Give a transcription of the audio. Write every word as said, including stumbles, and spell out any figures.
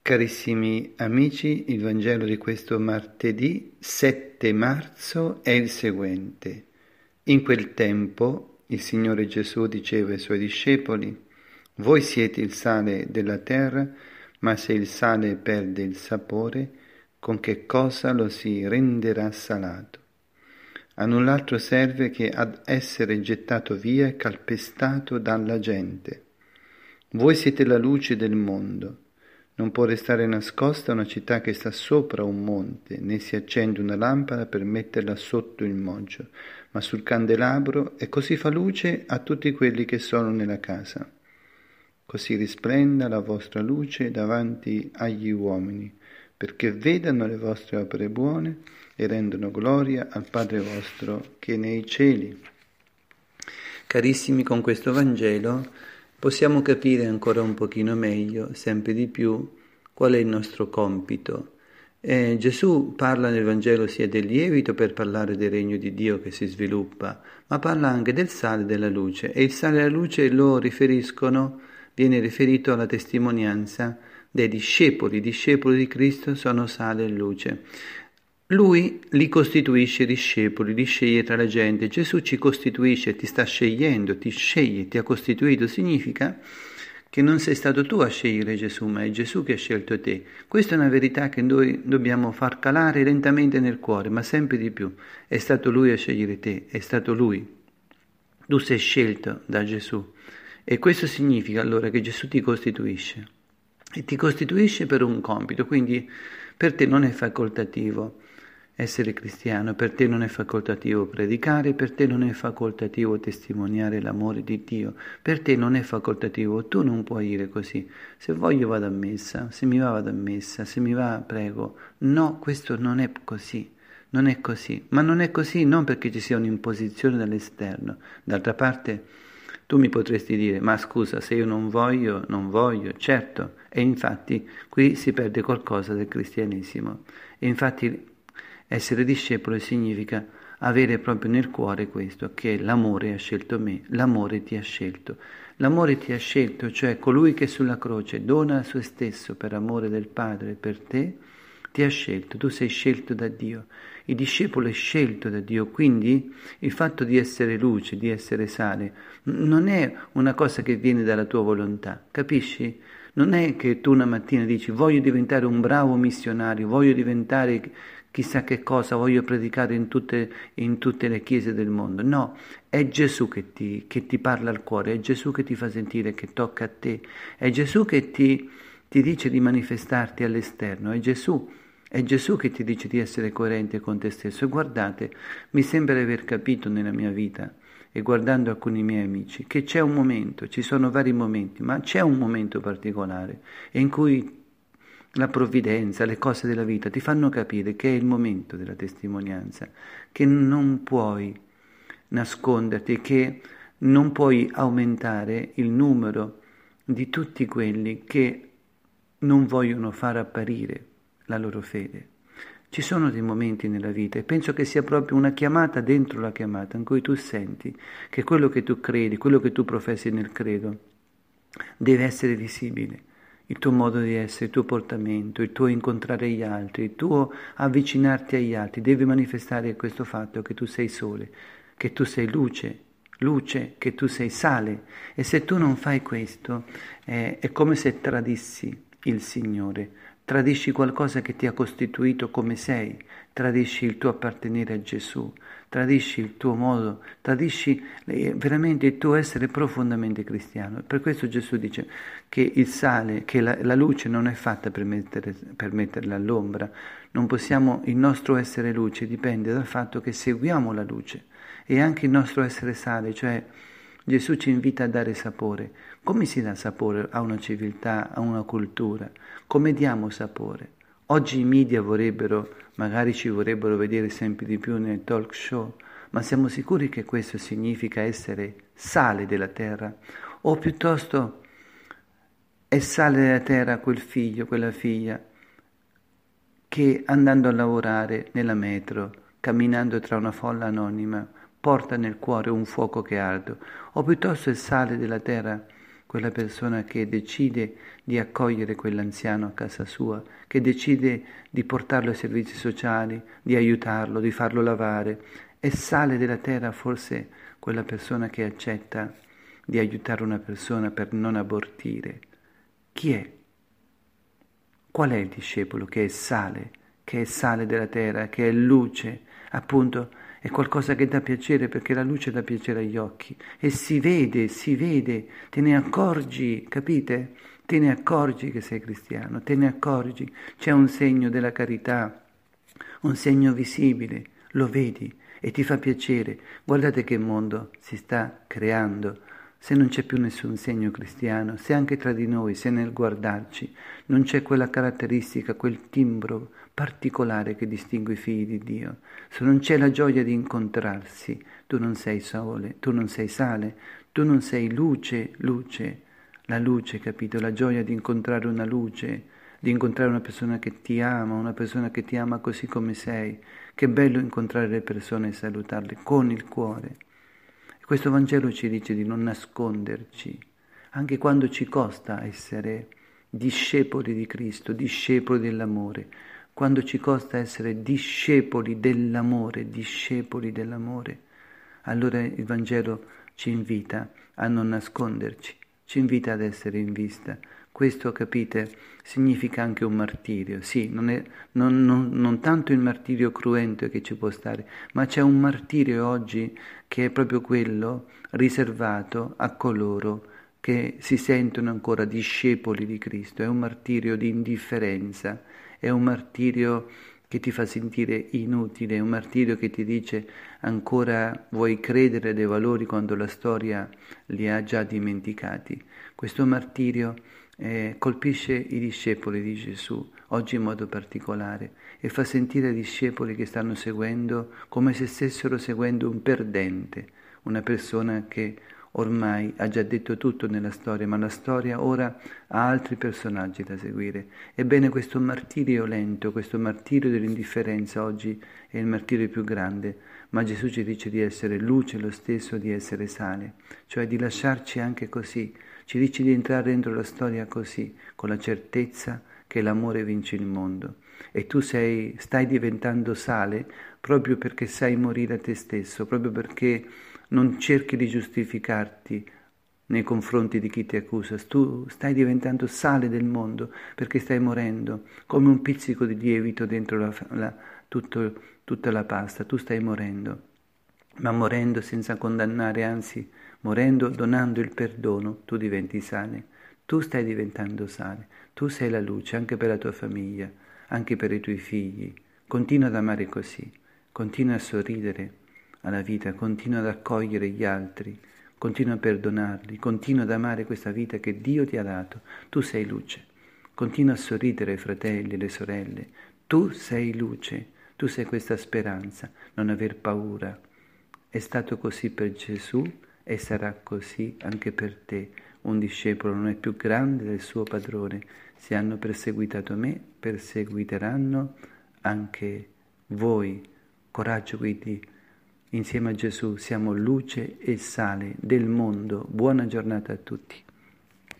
Carissimi amici, il Vangelo di questo martedì sette marzo è il seguente. In quel tempo il Signore Gesù diceva ai Suoi discepoli: «Voi siete il sale della terra, ma se il sale perde il sapore, con che cosa lo si renderà salato? A null'altro serve che ad essere gettato via e calpestato dalla gente. Voi siete la luce del mondo. Non può restare nascosta una città che sta sopra un monte, né si accende una lampada per metterla sotto il moggio, ma sul candelabro, e così fa luce a tutti quelli che sono nella casa. Così risplenda la vostra luce davanti agli uomini, perché vedano le vostre opere buone e rendono gloria al Padre vostro che è nei cieli». Carissimi, con questo Vangelo possiamo capire ancora un pochino meglio, sempre di più, qual è il nostro compito. Eh, Gesù parla nel Vangelo sia del lievito per parlare del regno di Dio che si sviluppa, ma parla anche del sale e della luce. E il sale e la luce lo riferiscono, viene riferito alla testimonianza dei discepoli. I discepoli di Cristo sono sale e luce. Lui li costituisce discepoli, li sceglie tra la gente. Gesù ci costituisce, ti sta scegliendo, ti sceglie, ti ha costituito. Significa che non sei stato tu a scegliere Gesù, ma è Gesù che ha scelto te. Questa è una verità che noi dobbiamo far calare lentamente nel cuore, ma sempre di più. È stato Lui a scegliere te, è stato Lui. Tu sei scelto da Gesù. E questo significa allora che Gesù ti costituisce. E ti costituisce per un compito, quindi per te non è facoltativo essere cristiano, per te non è facoltativo predicare, per te non è facoltativo testimoniare l'amore di Dio, per te non è facoltativo, tu non puoi dire così: se voglio vado a messa, se mi va vado a messa, se mi va prego. No, questo non è così, non è così, ma non è così non perché ci sia un'imposizione dall'esterno. D'altra parte tu mi potresti dire: ma scusa, se io non voglio, non voglio, certo, e infatti qui si perde qualcosa del cristianesimo, e infatti essere discepolo significa avere proprio nel cuore questo, che l'amore ha scelto me, l'amore ti ha scelto. L'amore ti ha scelto, cioè colui che sulla croce dona se stesso per amore del Padre per te, ti ha scelto, tu sei scelto da Dio. Il discepolo è scelto da Dio, quindi il fatto di essere luce, di essere sale, non è una cosa che viene dalla tua volontà, capisci? Non è che tu una mattina dici: voglio diventare un bravo missionario, voglio diventare chissà che cosa, voglio predicare in tutte, in tutte le chiese del mondo. No, è Gesù che ti, che ti parla al cuore, è Gesù che ti fa sentire, che tocca a te, è Gesù che ti, ti dice di manifestarti all'esterno, è Gesù, è Gesù che ti dice di essere coerente con te stesso. E guardate, mi sembra di aver capito nella mia vita, e guardando alcuni miei amici, che c'è un momento, ci sono vari momenti, ma c'è un momento particolare in cui la provvidenza, le cose della vita ti fanno capire che è il momento della testimonianza, che non puoi nasconderti, che non puoi aumentare il numero di tutti quelli che non vogliono far apparire la loro fede. Ci sono dei momenti nella vita, e penso che sia proprio una chiamata dentro la chiamata, in cui tu senti che quello che tu credi, quello che tu professi nel credo, deve essere visibile. Il tuo modo di essere, il tuo portamento, il tuo incontrare gli altri, il tuo avvicinarti agli altri, deve manifestare questo fatto che tu sei sole, che tu sei luce, luce, che tu sei sale. E se tu non fai questo, eh, è come se tradissi il Signore, tradisci qualcosa che ti ha costituito come sei, tradisci il tuo appartenere a Gesù, tradisci il tuo modo, tradisci veramente il tuo essere profondamente cristiano. Per questo Gesù dice che il sale, che la, la luce non è fatta per, mettere, per metterla all'ombra. Non possiamo, il nostro essere luce dipende dal fatto che seguiamo la luce, e anche il nostro essere sale, cioè Gesù ci invita a dare sapore. Come si dà sapore a una civiltà, a una cultura? Come diamo sapore? Oggi i media vorrebbero, magari ci vorrebbero vedere sempre di più nel talk show, ma siamo sicuri che questo significa essere sale della terra? O piuttosto è sale della terra quel figlio, quella figlia, che andando a lavorare nella metro, camminando tra una folla anonima, porta nel cuore un fuoco che arde? O piuttosto è sale della terra quella persona che decide di accogliere quell'anziano a casa sua, che decide di portarlo ai servizi sociali, di aiutarlo, di farlo lavare. È sale della terra forse quella persona che accetta di aiutare una persona per non abortire. Chi è? Qual è il discepolo che è sale, che è sale della terra, che è luce? Appunto, è qualcosa che dà piacere, perché la luce dà piacere agli occhi e si vede, si vede, te ne accorgi, capite? Te ne accorgi che sei cristiano, te ne accorgi, c'è un segno della carità, un segno visibile, lo vedi e ti fa piacere. Guardate che mondo si sta creando. Se non c'è più nessun segno cristiano, se anche tra di noi, se nel guardarci non c'è quella caratteristica, quel timbro particolare che distingue i figli di Dio, se non c'è la gioia di incontrarsi, tu non sei sole, tu non sei sale, tu non sei luce, luce, la luce, capito? La gioia di incontrare una luce, di incontrare una persona che ti ama, una persona che ti ama così come sei. Che bello incontrare le persone e salutarle con il cuore. Questo Vangelo ci dice di non nasconderci, anche quando ci costa essere discepoli di Cristo, discepoli dell'amore, quando ci costa essere discepoli dell'amore, discepoli dell'amore, allora il Vangelo ci invita a non nasconderci, ci invita ad essere in vista. Questo, capite, significa anche un martirio. Sì, non, è, non, non, non tanto il martirio cruento che ci può stare, ma c'è un martirio oggi che è proprio quello riservato a coloro che si sentono ancora discepoli di Cristo. È un martirio di indifferenza, è un martirio che ti fa sentire inutile, è un martirio che ti dice ancora vuoi credere dei valori quando la storia li ha già dimenticati. Questo martirio Eh, colpisce i discepoli di Gesù, oggi in modo particolare, e fa sentire ai discepoli che stanno seguendo come se stessero seguendo un perdente, una persona che ormai ha già detto tutto nella storia, ma la storia ora ha altri personaggi da seguire. Ebbene, questo martirio lento, questo martirio dell'indifferenza oggi è il martirio più grande, ma Gesù ci dice di essere luce lo stesso, di essere sale, cioè di lasciarci anche così. Ci dice di entrare dentro la storia così, con la certezza che l'amore vince il mondo. E tu sei, stai diventando sale proprio perché sai morire a te stesso, proprio perché non cerchi di giustificarti nei confronti di chi ti accusa. Tu stai diventando sale del mondo perché stai morendo, come un pizzico di lievito dentro la, la, tutto, tutta la pasta. Tu stai morendo, ma morendo senza condannare, anzi morendo, donando il perdono, tu diventi sale. Tu stai diventando sale. Tu sei la luce anche per la tua famiglia, anche per i tuoi figli. Continua ad amare così. Continua a sorridere alla vita. Continua ad accogliere gli altri. Continua a perdonarli. Continua ad amare questa vita che Dio ti ha dato. Tu sei luce. Continua a sorridere ai fratelli e alle sorelle. Tu sei luce. Tu sei questa speranza. Non aver paura. È stato così per Gesù e sarà così anche per te. Un discepolo non è più grande del suo padrone. Se hanno perseguitato me, perseguiteranno anche voi. Coraggio quindi, insieme a Gesù siamo luce e sale del mondo. Buona giornata a tutti.